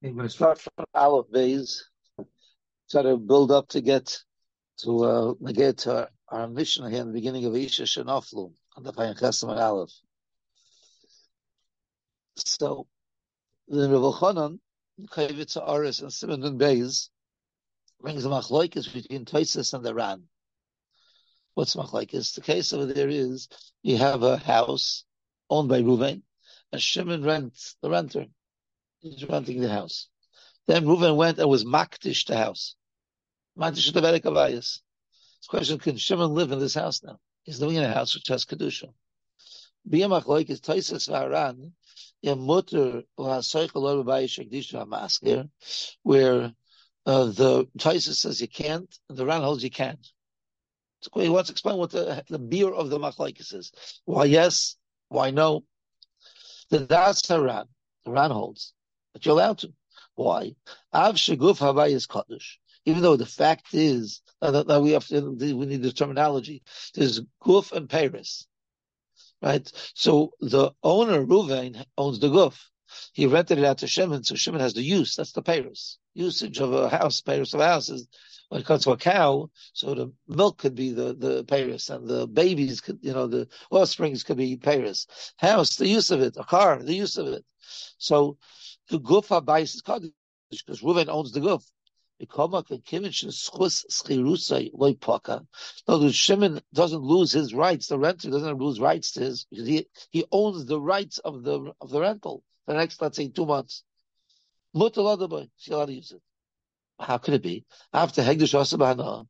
I'm going to start from Aleph Bays, try to build up to get to our mission here in the beginning of Isha Shenoflu on the Chayin Chesem and Aleph. So the Rebbe Chanan, Kavitz Aris and Simon and Bays brings a machlokes between Tosfos and the Ran. What's machlokes? The case over there is you have a house owned by Ruvain, and Shimon rents the renter. He's renting the house. Then Reuven went and was makdish the house. Makdish the Berek Avayis. This question: can Shimon live in this house now? He's living in a house which has kedusha. Biyamachloik is Tosfos v'Aran. Mutter l'hasoichel lo b'bayis shekdusha hamaskir, where the Tosfos says you can't, and the Ran holds you can. So he wants to explain what the beer of the machlokes is. Why yes? Why no? That's Ran. The Ran holds, but you're allowed to. Why? Av sheguf havayis kadosh. Even though the fact is that we need the terminology. There's guf and peiros, right? So the owner Ruvain owns the guf. He rented it out to Shimon, so Shimon has the use. That's the peiros usage of a house. Peiros of a house is when it comes to a cow. So the milk could be the peiros, and the babies could, the offsprings could be peiros. House, the use of it. A car, the use of it. So the guf habayis is kadosh because Ruvain owns the guf. No, Shimon doesn't lose his rights. The renter doesn't lose rights to his because he owns the rights of the rental for the next, let's say, 2 months. She's allowed to use it. How could it be? After Hegdish Asabana,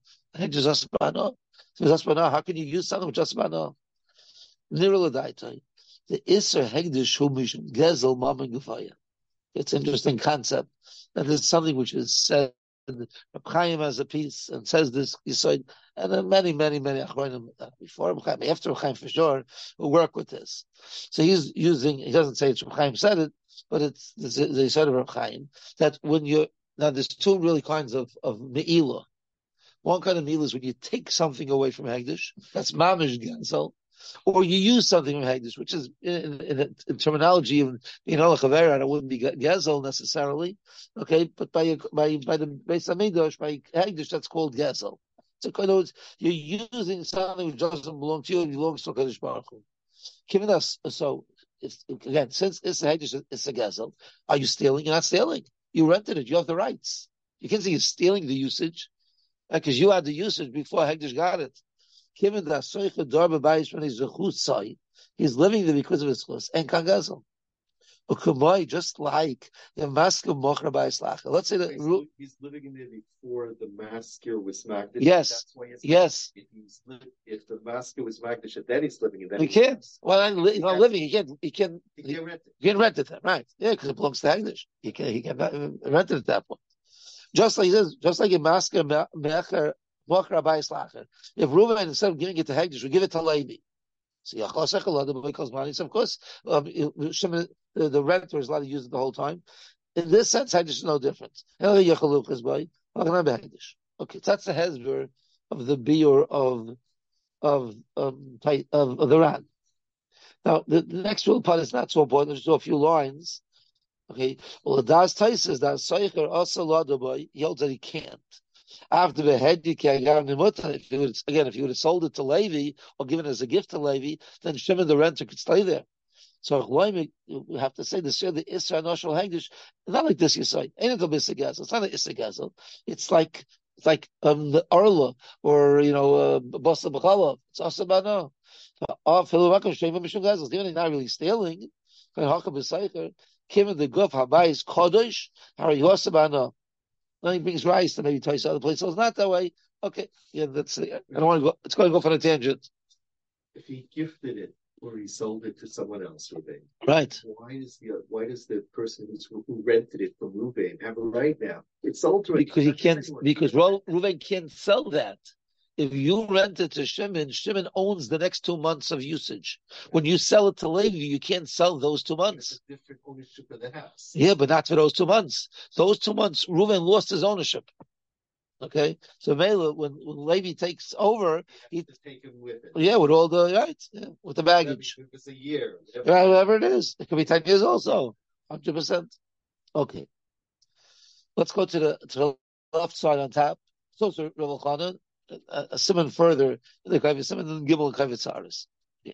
how can you use something with Asabana? The Isser Hegdish Humishim Gezel Mammon Gufaya. It's an interesting concept. That is something which is said. Reb Chaim has a piece and says this Yisoid, and then many Achronim before Reb Chaim, after Reb Chaim for sure, will work with this. So he's using, he doesn't say it's Reb Chaim said it, but it's the Yisoid of Reb Chaim, that now there's two really kinds of Me'ilah. One kind of Me'ilah is when you take something away from Hegdish, that's Mamish Gensel, or you use something from Hegdish, which is in terminology of Chavera, it wouldn't be Gezel necessarily, okay, but by the Beis Hamikdash, by Hegdish, that's called Gezel. So in other words, you're using something which doesn't belong to you, it belongs to Kadosh Baruch Hu. Given us, so again, since it's a Hegdish, it's a Gezel, are you stealing? You're not stealing. You rented it. You have the rights. You can't say you're stealing the usage because you had the usage before Hegdish got it. Given that he's living there because of his chus and kangazel. Just like the masker mochra ba'is. Let's say that he's living in there before the masker was magdish. Yes, that's why yes. If the masker was magdish, then he's living in there. He can't. Well, he's not living. He can't rent it. He can rent it, right? Yeah, because it belongs to Hegdish. He can rent it at that point. Just like he says, just like a masker mecher. If Reuven, instead of giving it to Hegdish, we give it to Levi. So of course, Shimon, the renter is allowed to use it the whole time. In this sense, Hegdish is no difference. Okay, that's the hezber of the biur of the Ran. Now, the next little part is not so important. Just do a few lines. Okay. Well, the Das Tosfos that Seicher also Ladaboy, he holds that he can't. After the head, if you would have sold it to Levi or given it as a gift to Levi, then Shimon the renter could stay there. So we have to say the Isra Noshel Hegdish, not like this Yisoid. Ain't it a Bisagezel? It's not an Isagezel. It's like the Arla or Basa B'chala. It's Asabano. Even they're not really stealing. Kim the Guf Habayis Kodesh Hari Yosabano. Then he brings rice to maybe twice other places. So it's not that way. Okay, yeah, that's. I don't want to go. It's going to go for a tangent. If he gifted it or he sold it to someone else, Ruvain, right? Why does the person who rented it from Ruvain have a right now? It's sold to him because he can't. Because Ruvain can't sell that. If you rent it to Shimon, Shimon owns the next 2 months of usage. When you sell it to Levi, you can't sell those 2 months. It's a different ownership of the house. Yeah, but not for those 2 months. Those 2 months, Reuven lost his ownership. Okay, so Mela, when Levi takes over, he has to take him with it. Yeah, with all the with the baggage. If it's a year, whatever it is, it could be 10 years also, 100%. Okay, Let's go to the left side on top. So Rav Elchanan, a simon further, the Kavit Simon and Gimel Kavit Saris.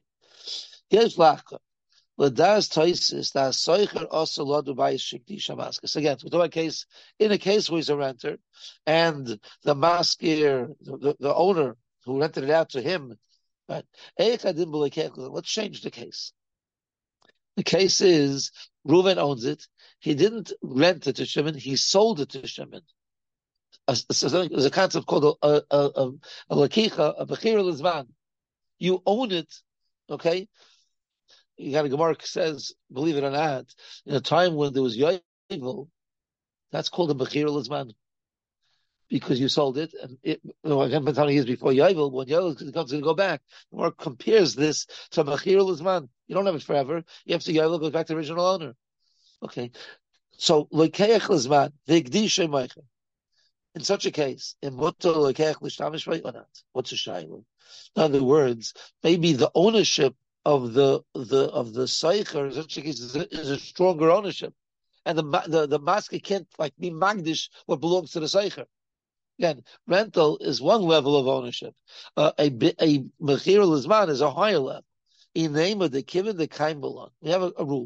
Here's Lachka. L'das Taisis that Soicher also ladu by Shikti Shamaskas. Again, we do a case in a case where he's a renter, and the maskir, the owner who rented it out to him, right? Let's change the case. The case is Reuven owns it. He didn't rent it to Shimon. He sold it to Shimon. There's a concept called a lakicha, a bechira lizman. You own it, okay? You got a Gemara says, believe it or not, in a time when there was yovel, that's called a bechira lizman, because you sold it, and again, how many years before yovel, when yovel comes to go back, the Gemara compares this to bechira lizman. You don't have it forever. You have to yovel goes back to the original owner. Okay, so loikeach lizman v'igdishay meicher. In such a case, in moto loikeach l'shtamish or not? What's a shayla? In other words, maybe the ownership of the seicher in such a case is a stronger ownership, and the masker can't like be magdish what belongs to the seicher. Again, rental is one level of ownership. A mechira lizman is a higher level. In name of the kiven the kaim belong. We have a rule.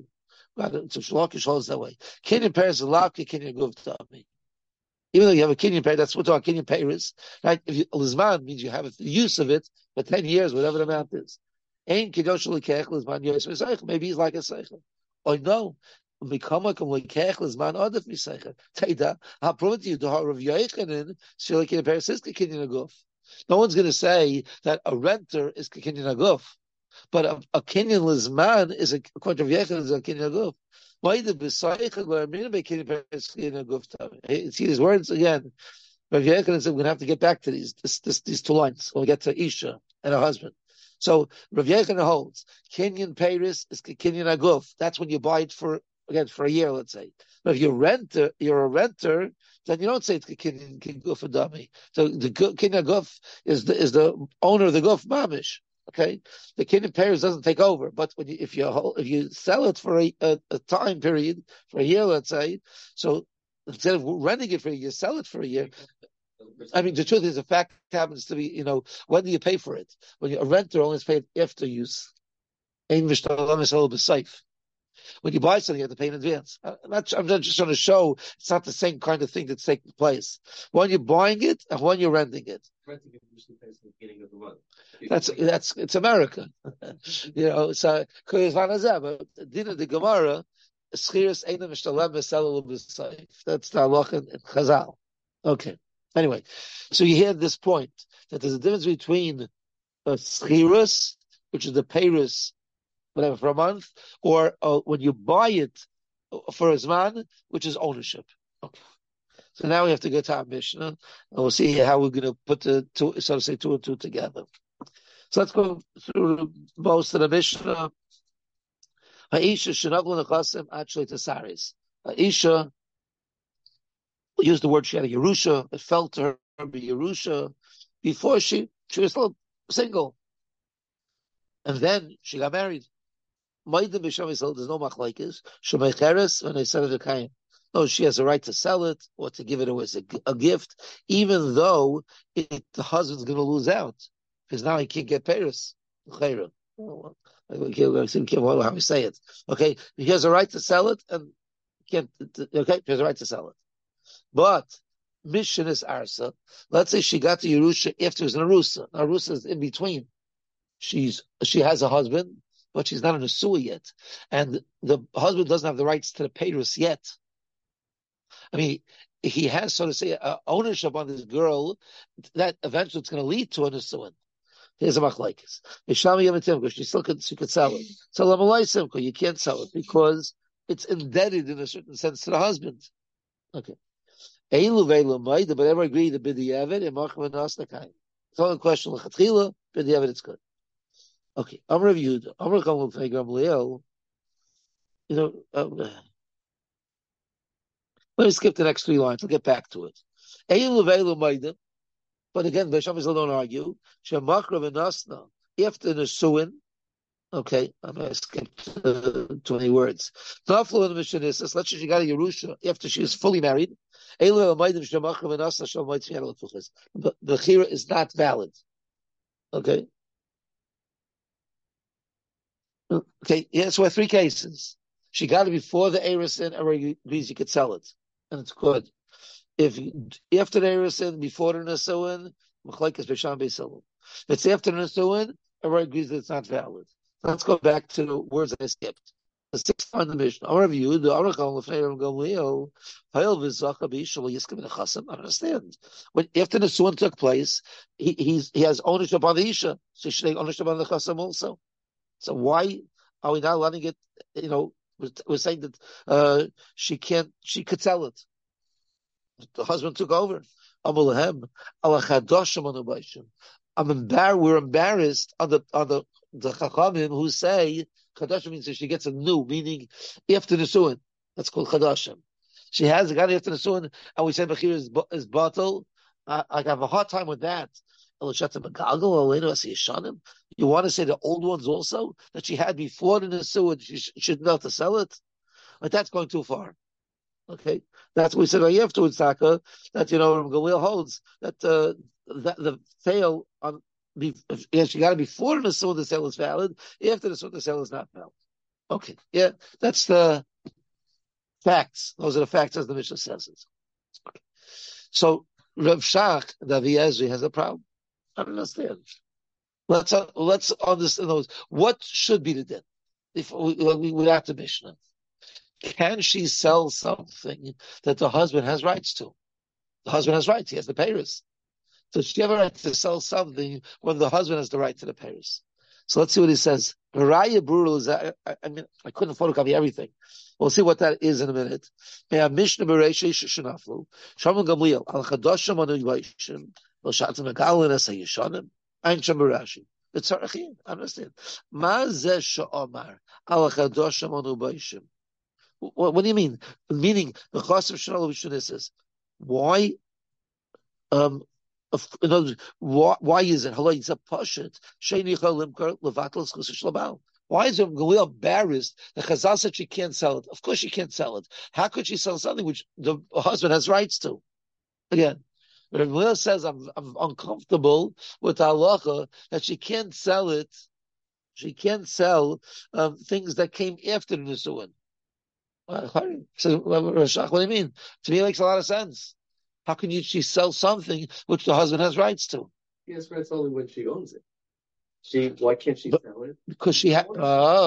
So Shlokish holds that way. Kinyan Paris is lavka, Kinyan Guvtami. Even though you have a Kinyan Paris, that's what our Kinyan Paris, right? If you, Lizman means you have the use of it for 10 years, whatever the amount is. Ain't Kidosh Lekech Lizman Yos Misaycha. Maybe he's like a Seicha. Or no. Mikamakam Lekech Lizman Adif Misaycha. Taida, I'll prove to you the heart of Yochanan, Shila Kinyan Paris is Kinyan Aguf. No one's going to say that a renter is Kinyan Aguf. But a Kinyan Lizman is according to Yochanan, is a Kinyan Aguf. Why the B'Saycha L'Armina Kinyan Paris Kinyan Aguf? See these words again. Rav Yochanan said we're going to have to get back to these two lines when we get to Isha and her husband. So Rav Yochanan holds Kinyan Paris is Kinyan Aguf. That's when you buy it for a year, let's say. But if you're a renter, then you don't say it's Kinyan Guf and Dami. So the Kinyan Guf is the owner of the Guf Mamish. Okay, the Kinyan Paris doesn't take over, but if you sell it for a time period, for a year, let's say, so instead of renting it for a year, sell it for a year. I mean, the truth is, the fact happens to be, when do you pay for it? When a renter only is paid after use. When you buy something, you have to pay in advance. I'm not just trying to show it's not the same kind of thing that's taking place. When you're buying it and when you're renting it. Renting it usually pays at the beginning of the month. It's America. So Dina the Gemara, Schiris Eina Mishtalem Mesel B'Sayf. That's the halacha in Chazal. Okay. Anyway, so you hear this point that there's a difference between a Schiris, which is the Paris, whatever, for a month, or when you buy it for a Zman, which is ownership. Okay. So now we have to go to our Mishnah, and we'll see how we're going to put the two, so to say, two and two together. So let's go through most of the Mishnah. Ha'isha shenaglu nechasim actually to Saris. Ha'isha used the word she had a Yerusha. It fell to her be Yerusha before she was still single, and then she got married. There's no machlokes. Shemecheres when they said it to no, she has a right to sell it or to give it away as a gift, even though the husband's going to lose out because now he can't get Paris. How we say it? Okay, he has a right to sell it and can't. Okay, he has a right to sell it, but mission is arsa. Let's say she got to Yerusha after it was an arusa. Arusa is in between. She has a husband, but she's not in a suah yet, and the husband doesn't have the rights to the Paris yet. I mean, he has, so to say, ownership on this girl that eventually it's going to lead to a nisuin. Here's a machlokes. She still could sell it. So you can't sell it because it's indebted in a certain sense to the husband. Okay. But ever agree to bid the Yavid and Machman Nasnakai. It's only a question of Chatchila, bid the Yavid, it's good. Okay. I'm reviewed. I'm going to come with Gamliel. Let me skip the next three lines. We'll get back to it. But again, the Shabbos don't argue. Shemakrav and Nasna, after the Nesuin, okay, I'm going to skip 20 words. Naflu and Mishanisas, let's say she got a Yerusha after she was fully married. Bechira is not valid. Okay. Okay. Yeah, so we have three cases. She got it before the Erisin, everybody agrees you could sell it. And it's good. If after the Erisin, before the Nesuin, Machlekes B'Sham B'Silum. If it's after the Nesuin, everybody agrees that it's not valid. Let's go back to the words I skipped. The sixth on the Mishnah. I understand. When after the Nesuin took place, he has ownership on the Isha. So should take ownership on the Chasam also. So why are we not letting it, we're saying that she could sell it. The husband took over. We're embarrassed on the Chachamim who say Chadashim means that she gets a new, meaning after the Suin. That's called Chadashim. She has got after the Suin, and we say Bechir is bottle. I have a hard time with that. You want to say the old ones also that she had before the Nesuin, she should know to sell it? But that's going too far. Okay, that's what we said afterwards, Taka, that Galil holds that that the sale on she got it before the Nesuin, the sale is valid. After the Nesuin, the sale is not valid. Okay, yeah, that's the facts. Those are the facts as the Mishnah says it. Okay. So Rav Shach, the Viezri, has a problem. I don't understand. Let's understand those. What should be the din? If we without the Mishnah, can she sell something that the husband has rights to? The husband has rights; he has the payers. So she have a right to sell something when the husband has the right to the payers. So let's see what he says. Raya Brurul is. I couldn't photocopy everything. We'll see what that is in a minute. Mishnah Bereishis Shenaflu Shlomo Gamliel Al Chadoshim Anu Yishim. It's Tzarechim. Understand? What do you mean? Meaning the Chasam Shalom is why? In other words, why is it? It's a pashut. Why is Galil embarrassed that Chazal said she can't sell it? Of course she can't sell it. How could she sell something which the husband has rights to? Again. But Ramil says, I'm uncomfortable with halacha that she can't sell it. She can't sell things that came after the Nisuin. So, what do you mean? To me, it makes a lot of sense. How can she sell something which the husband has rights to? Yes, but it's only when she owns it. Why can't she sell it? Because he has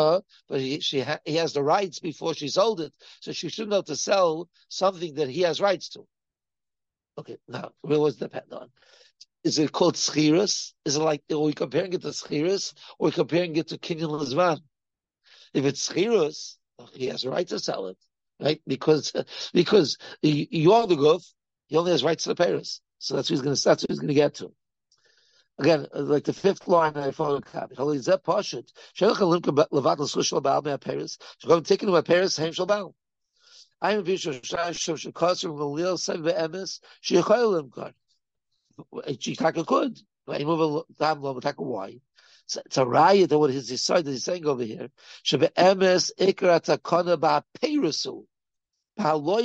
the rights before she sold it, so she shouldn't have to sell something that he has rights to. Okay, now, where was the depend on? Is it called schiras? Is it like, are we comparing it to schiras, or are we comparing it to kinyan l'zman? If it's schiras, he has a right to sell it, right? Because you are the guf, he only has rights to the payers. So that's what he's going to get to. Again, like the fifth line I photocopied. Holy zeh pashut. Shelach alimka levat l'sushal ba'al me'aperes. Shagam taken to me'aperes heim shal ba'al. I am visual she caused from Galil said the emes she chayalim kar. She taka could. I move a time lo taka why. It's a riot that what he's decided he's saying over here. She be emes ikra takana ba peirusu. In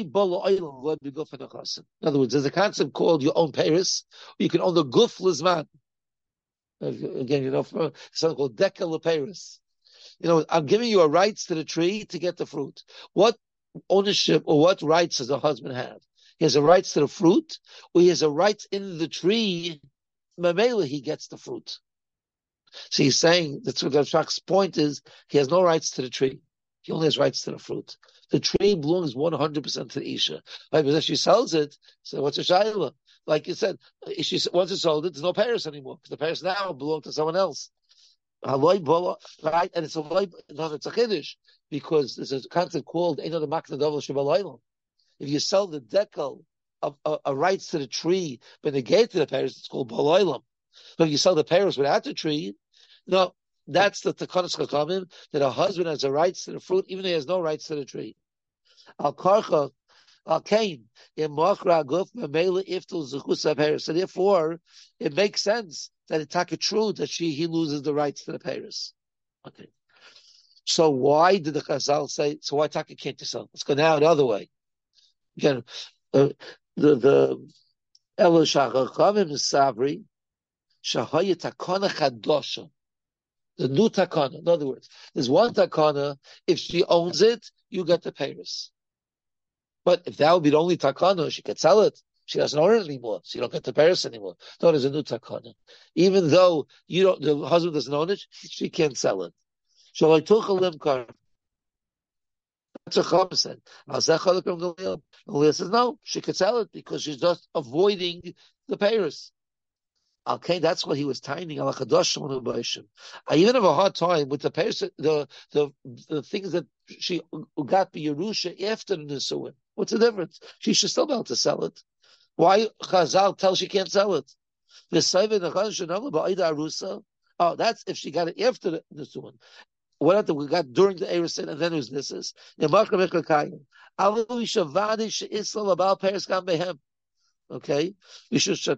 other words, there's a concept called your own peiris. You can own the guf lizman. Again, for something called dekel peiris. I'm giving you a rights to the tree to get the fruit. What ownership or what rights does a husband have? He has a rights to the fruit, or he has a rights in the tree. Mamela, he gets the fruit. So he's saying that's what Rav Shach's point is. He has no rights to the tree. He only has rights to the fruit. The tree belongs 100% to the Isha. Right? Because if she sells it, so what's a shayla? Like you said, once it's sold, there's no Paris anymore because the Paris now belong to someone else. Right? And it's a chiddush because there's a concept called Eino de Makna Dovel Shabalaylam. If you sell the decal of a rights to the tree, but negate to the Paris, it's called Balaylam. But if you sell the Paris without the tree, no, that's the Takanas Chachamim, that a husband has the rights to the fruit, even though he has no rights to the tree. Al Karcha, Al Kain, in Machra Guf, Mamela Iftul Zuchusa Paris. So therefore, it makes sense that it's true that he loses the rights to the Paris. Okay. So why did the Chazal say, so why Taka can't you sell? Let's go now the other way. Again, the Elo Shachachamim Savri Shahaya Takana Chadosha. The new takana. In other words, there's one takana. If she owns it, you get the payers. But if that would be the only takana, she could sell it. She doesn't own it anymore, so you don't get the payers anymore. No, there's a new takana. Even though the husband doesn't own it, she can't sell it. So I took a limkar. That's what Chacham said. Leah says no, she could sell it because she's just avoiding the payers. Okay, that's what he was timing. I even have a hard time with the person, the things that she got by Yerusha after the Nisuin. What's the difference? She should still be able to sell it. Why Chazal tells she can't sell it? Oh, that's if she got it after the Nisuin. What after we got during the Erusin and then it was Nisus. Okay, that's what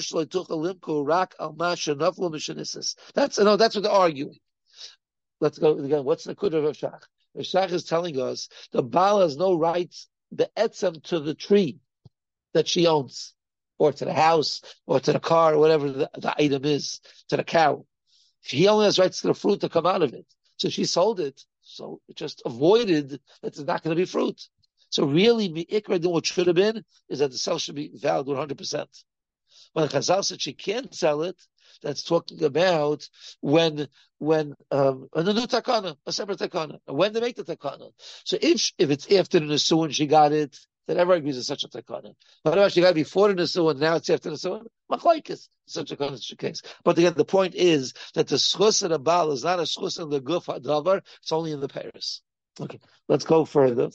they're arguing. Let's go again. What's the Kudah of Shach? Shach is telling us the Baal has no rights, the etzem to the tree that she owns, or to the house, or to the car, or whatever the item is, to the cow. He only has rights to the fruit to come out of it. So she sold it, so it just avoided that it's not going to be fruit. So really, what should have been is that the sale should be valid 100%. When Chazal said she can't sell it, that's talking about when a new takana, a separate takana, and when they make the takana. So if it's after the Nisuin she got it, then everyone agrees it's such a takana. But if she got it before the Nisuin, now it's after the Nisuin, machlokes, such a case. But again, the point is that the schus of the Baal is not a schus in the guf hadavar; it's only in the Paris. Okay, let's go further.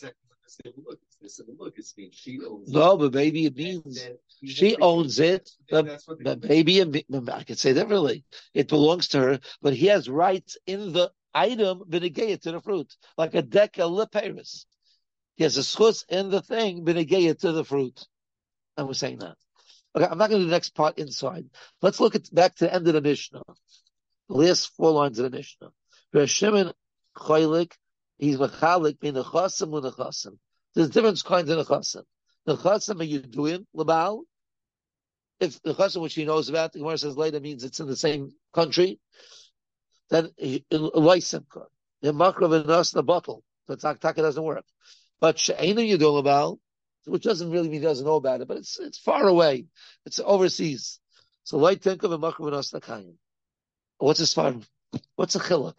No, but maybe it means she owns it. But maybe I could say differently. It belongs to her, but he has rights in the item benegayah to the fruit, like a deca leperis. He has a schus in the thing benegayah to the fruit. And we're saying that. Okay, I'm not going to do the next part inside. Let's look back to the end of the Mishnah. The last 4 lines of the Mishnah. Shimon Choylik, he's mechalik being the chasim and the chasim. There's different kinds of nechasim. Nechasim are Yeduim, Labal. If the nechasim which he knows about, the Gemara says later means it's in the same country, then Lysimka. The Makrav and Nas the bottle. So Taka doesn't work. But She'enu Yeduim Labal, which doesn't really mean he doesn't know about it, but it's far away. It's overseas. So Light Tinkov and Makrav and Nas the Kayim. What's his farm? What's a chiluk?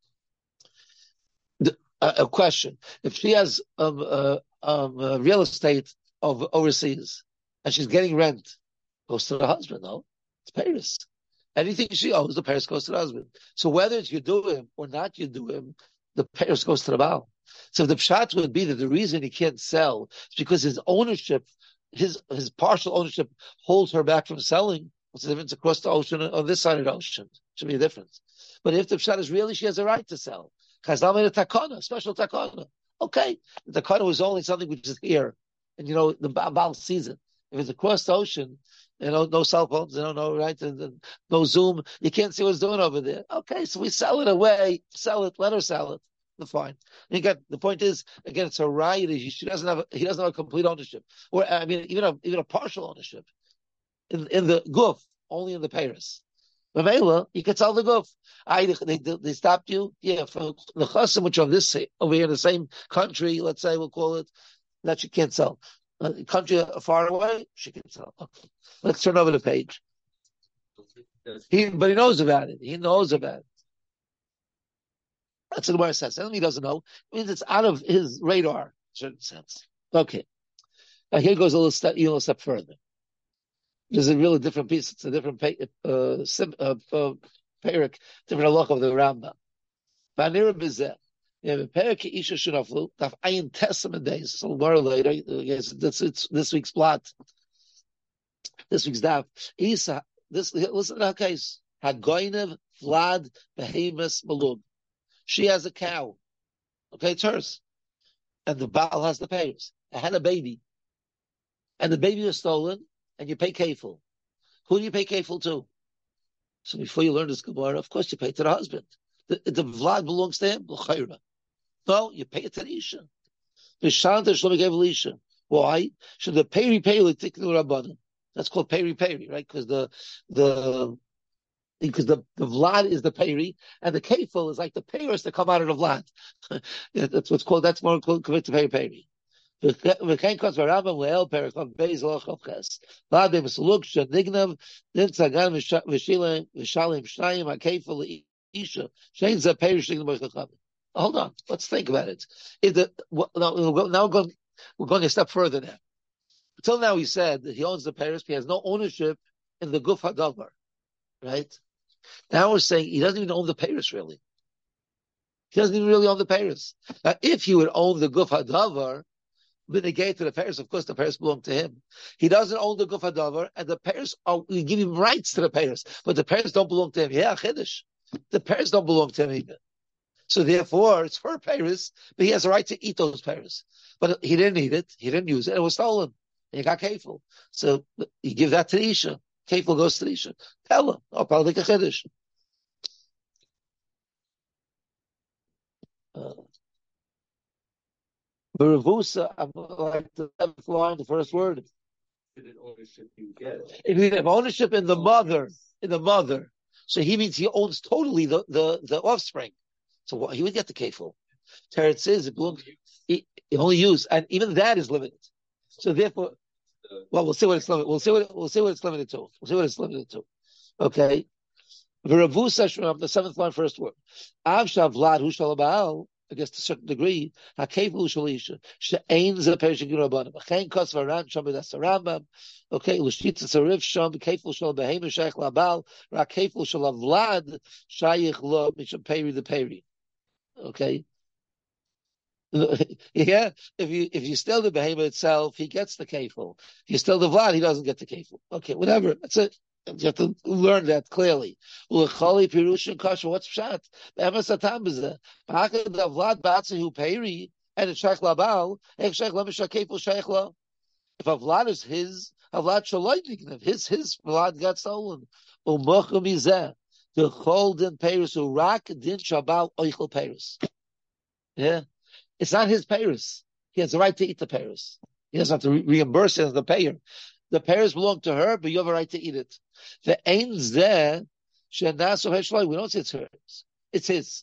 A question: if she has real estate of overseas and she's getting rent, goes to the husband. No, it's Paris. Anything she owes, the Paris goes to the husband. So whether it's Yeduim or not Yeduim, the Paris goes to the Baal. So the pshat would be that the reason he can't sell is because his ownership, his partial ownership, holds her back from selling. What's the difference across the ocean or this side of the ocean? Should be a difference. But if the pshat is really she has a right to sell. Chazal made a takana, special takana. Okay, the takana was only something which is here, and the Baal sees it. If it's across the ocean, no cell phones, no right, and no Zoom, you can't see what's doing over there. Okay, so we sell it away, sell it, let her sell it. Fine. And again, the point is, again, it's a right. He doesn't have a complete ownership, or I mean, even a partial ownership in the guf, only in the Paris. Mamela, you can tell the guf. They stopped you. Yeah, for the chasim, which are over here in the same country, let's say we'll call it, that she can't sell. Country far away, she can sell. Okay. Let's turn over the page. But he knows about it. He knows about it. That's what the Gemara says. And he doesn't know. It means it's out of his radar, in a certain sense. Okay. Now here goes a little step further. There's a really different piece. It's a different parak, different halach of the Rambam. Vanira Bizeh. You have a parak Isha Shunaflu, Daf Ayin Testament days. So more later, yes, it's this week's plot. This week's daf. Isa, listen to her case. Hagoinev Vlad Behemus Malub. She has a cow. Okay, it's hers. And the Baal has the payers. I had a baby. And the baby was stolen. And you pay kefil. Who do you pay kefil to? So before you learn this Gemara, of course you pay to the husband. The Vlad belongs to him. No, you pay it to the Isha. The Shanta Shlomi gave Isha. Why? Should the peri peri tiknu rabbanim? That's called peri peri, right? Because the vlad is the peri, and the kefil is like the pears that come out of the vlad. Yeah, that's what's called. That's more called to peri peri. V'kein kos v'rambam le'el perikov beis lochav ches. Vlad b'mesuluk shenignav din tzagan v'shalim shnayim hakefil le'isha shein ze peri shnignav b'chachavim. Hold on, let's think about it. We're going a step further now. Until now, he said that he owns the Paris, he has no ownership in the Guf Hadavar, right? Now we're saying he doesn't even own the Paris, really. He doesn't even really own the Paris. Now, if he would own the Guf Hadavar, then the gate to the Paris, of course, the Paris belong to him. He doesn't own the Guf Hadavar, and the Paris, we give him rights to the Paris, but the Paris don't belong to him. Yeah, Chiddush. The Paris don't belong to him either. So therefore, it's her Paris, but he has a right to eat those Paris. But he didn't eat it, he didn't use it, it was stolen. And he got kefil. So you give that to the Isha. Kefil goes to the Isha. Tell him, I'll make a Chiddush. Beravusa, I'm like the 7th line, the first word. Ownership you get. If you have ownership in the mother, so he means he owns totally the offspring. So he would get the kefil. Teretz says it belongs. He only use, and even that is limited. So therefore, we'll see what it's limited. We'll see what it's limited to. We'll see what it's limited to. Okay. V'ravusa from the 7th line, first word. Av shavlad hu shalabal. I guess to a certain degree, hakeful shalisha she'ain ze perishim rabbanim. Achein kos varan sham b'das Rambam. Okay, l'shtitz tzarif sham keful shal behem sheich labal. Rak keful shal avlad shayich lo misham peri the peri. Okay. Yeah, if you steal the behemoth itself, he gets the kefil. If you steal the vlad, he doesn't get the kefil. Okay, whatever. That's it. You have to learn that clearly. Ulechali pirushin kasha. What's pshat? Be'emes atam b'zeh. B'hakad the vlad batzehu peri and it's sheich labal. Ech sheich lemishah kefil sheich lo. If a vlad is his, a vlad shaloi nignev. His vlad got stolen. U'mochum izeh. The chol din peris u'rak din shabal oichel peris. Yeah. It's not his payers. He has the right to eat the payers. He doesn't have to reimburse it as the payer. The payers belong to her, but you have a right to eat it. The ain's there, we don't say it's hers. It's his.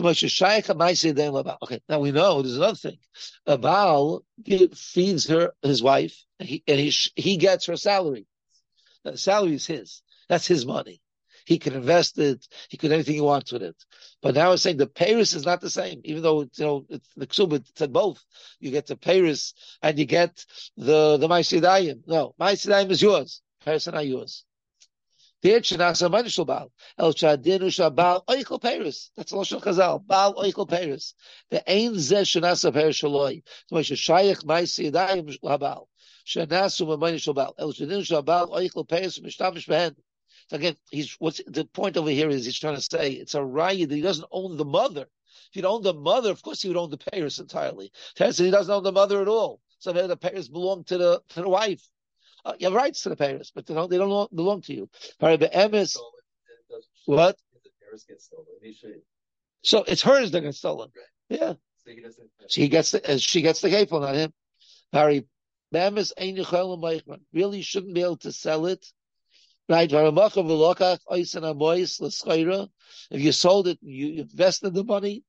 Okay, now we know there's another thing. A Baal feeds his wife, and he gets her salary. The salary is his. That's his money. He can invest it. He can do anything he wants with it. But now it's saying the Paris is not the same, even though it's the Ksubit said both. You get the Paris and you get the Maisidayim. No, Maisidayim is yours. Paris are not yours. That's Lashon Chazal. Baal oichel Paris. The ein zeh shenasa Paris shaloi. Moshe shayich Maisidayim labal. Shenasu m'mayne shalbal. El shadinu shalbal oichel Paris mishtamish behen. So again, what's the point over here is he's trying to say it's a raya that he doesn't own the mother. If he'd owned the mother, of course he would own the Paris entirely. Terence said he doesn't own the mother at all. So the Paris belong to the wife. You have rights to the Paris, but they don't belong to you. What? So it's hers that got stolen. Right. Yeah. So she gets the kefil, not him. Really shouldn't be able to sell it. Right, if you sold it, you invested the money.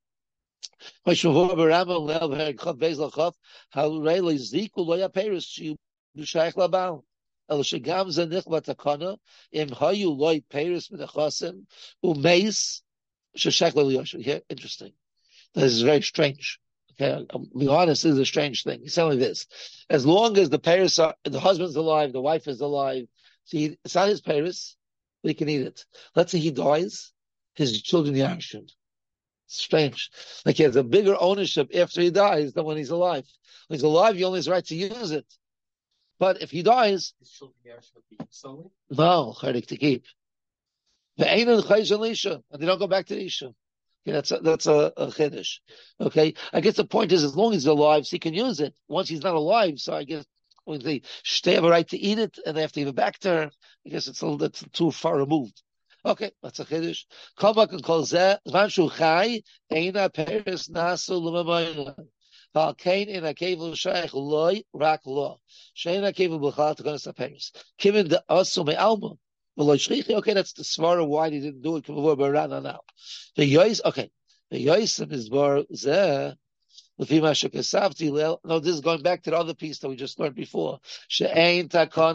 Here, interesting. This is very strange. Okay, I'll be honest, this is a strange thing. He's telling me this. As long as the husband's alive, the wife is alive, see, it's not his Paris, but he can eat it. Let's say he dies, his children Yarshim. Strange. Like he has a bigger ownership after he dies than when he's alive. When he's alive, he only has the right to use it. But if he dies, his children Yarshim would be stolen? No, Charik to keep. And they don't go back to the Isha. Okay, that's a chiddush. Okay, I guess the point is, as long as he's alive, so he can use it. Once he's not alive, so I guess when they have a right to eat it and they have to give it back to her, I guess that's too far removed. Okay, that's a chiddush. Kol back and kol zeh zman shu chai eina peres nasu l'mamayla. Valkain in a kevel shaykh loy rak lo. Shein a kevel b'chal takanas aperis. Given the also me alma. Okay, that's the svara why they didn't do it. Now. The yois, okay. The yoisim is bar zeh. No, this is going back to the other piece that we just learned before. From this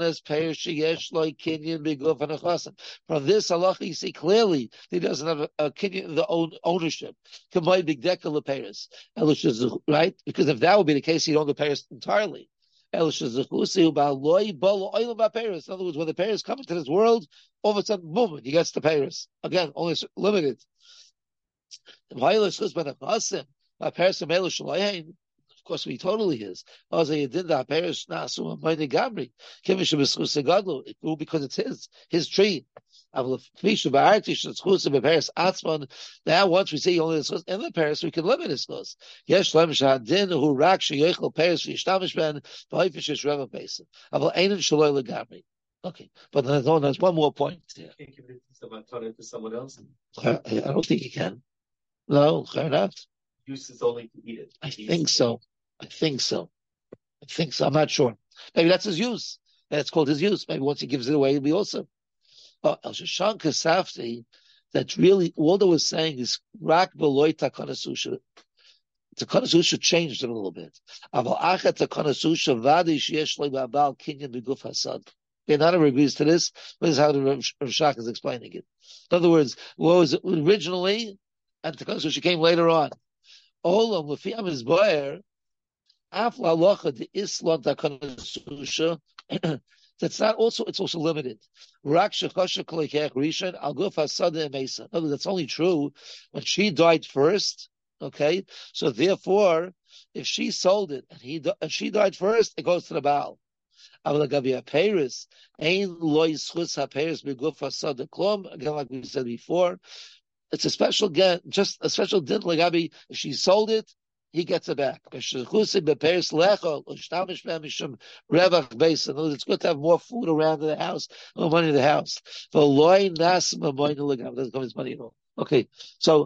halacha, you see clearly he doesn't have a kinyan, the ownership. Right? Because if that would be the case, he'd own the Paris entirely. In other words, when the Paris come into this world, all of a sudden, boom, he gets the Paris. Again, only limited. Of course, he totally is. It grew because it's his tree. Now, once we see only the in the Paris, we can limit his schus. Yes, shadin who rak sheyochel Paris v'yishtamish ben v'hayfish reva basin. Aval einin shaloi legamri. Okay, but there's one more point here. You can't give it to someone else. I don't think you can. No, fair enough. Use is only to eat it. I think so. I'm not sure. Maybe that's his use. That's called his use. Maybe once he gives it away, it'll be awesome. El Shashan Kasafti, that's really, all that was saying is, Rak Beloy Takanasusha. Takanasusha changed it a little bit. Aval Achat Takanasusha Vadi Sheyesh Loi Ba'abal Kinyan Beguf Hasad. None agrees to this, but this is how the Rashak is explaining it. In other words, what was it originally, and Takanasusha came later on. Olam Lefiam is Bayer, Afla Locha the Islam Takanasusha. That's not also, it's also limited. That's only true when she died first. Okay, so therefore, if she sold it and she died first, it goes to the Baal. Again, like we said before, it's a special get, just a special din lagabi. If she sold it, he gets it back. In other words, it's good to have more food around in the house, more money in the house. Doesn't come his money at all. Okay, so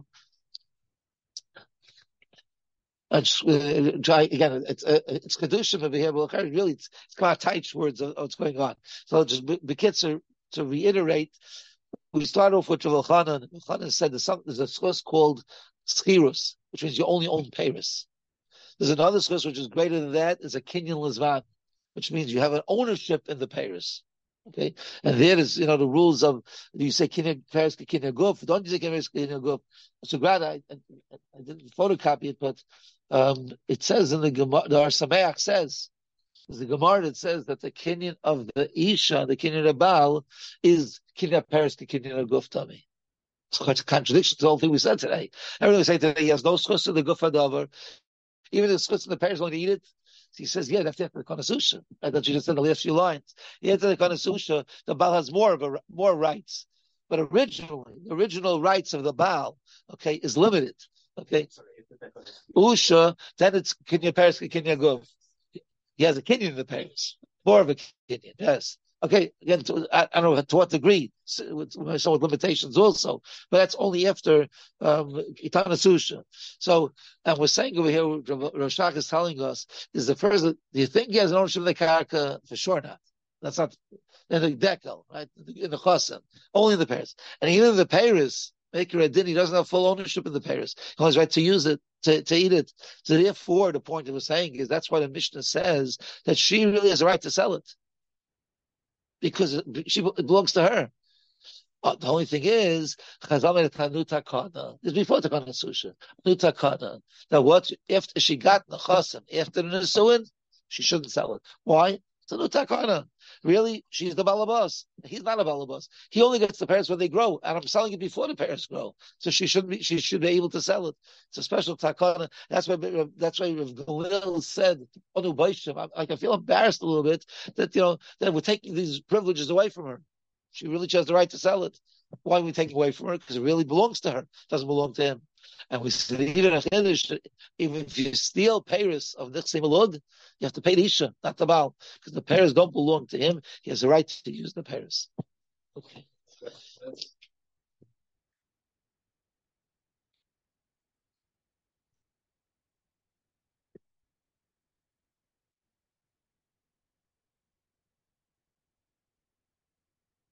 again, it's kedushim over here, but really it's kind of tight words of what's going on. So just bekitzer to reiterate. We start off with Rav Elchanan. Rav Elchanan said there's a schus called schirus, which means you only own Paris. There's another schus which is greater than that, is a kinyan lizvan, which means you have an ownership in the Paris. Okay, and there is, the rules of, you say kinyan Paris, kinyan guf. Don't you say Paris, kinyan guf? So glad I didn't photocopy it, but it says in the Gemara, the Ar Sameach says, the Gemara that says that the kinyan of the Isha, the kinyan of Baal, is kinyan Paris, kinyan guf tummy. It's quite a contradiction to the whole thing we said today. Everything we say today, he has no schus in the guf hadavar. Even the schus in the Paris going to eat it. So he says, yeah, that's the Konasusha. I thought you just said the last few lines. The the Konasusha, the Baal has more rights. But originally, the original rights of the Baal, okay, is limited. Okay. Usha, then it's kinyan Paris, kinyan guf. He has a kinyan in the Paris. More of a kinyan, yes. Okay, again, I don't know to what degree, with limitations also, but that's only after Itana Susha. So, and we're saying over here, Roshak is telling us, is the first, do you think he has an ownership of the Karka? For sure not. That's not in the Dekel, right? In the Chosan, only in the Paris. And even in the Paris, Maker Adin, he doesn't have full ownership in the Paris. He has right to use it, to eat it. So therefore, the point that we're saying is that's why the Mishnah says that she really has a right to sell it. Because it belongs to her. The only thing is, it's before Takana Susha. Nutakana. Now what, if she got the Chasim after the Nisuin, she shouldn't sell it. Why? It's a Nutakana. Really? She's the Balabas. He's not a Balabas. He only gets the parents when they grow, and I'm selling it before the parents grow. So she should be able to sell it. It's a special Takana. That's why Rav Gamliel said, I feel embarrassed a little bit that, that we're taking these privileges away from her. She really has the right to sell it. Why are we taking away from her? Because it really belongs to her. It doesn't belong to him. And we said, even if you steal Paris of Nichse Malud, you have to pay the Isha, not the Baal. Because the Paris don't belong to him. He has the right to use the Paris. Okay.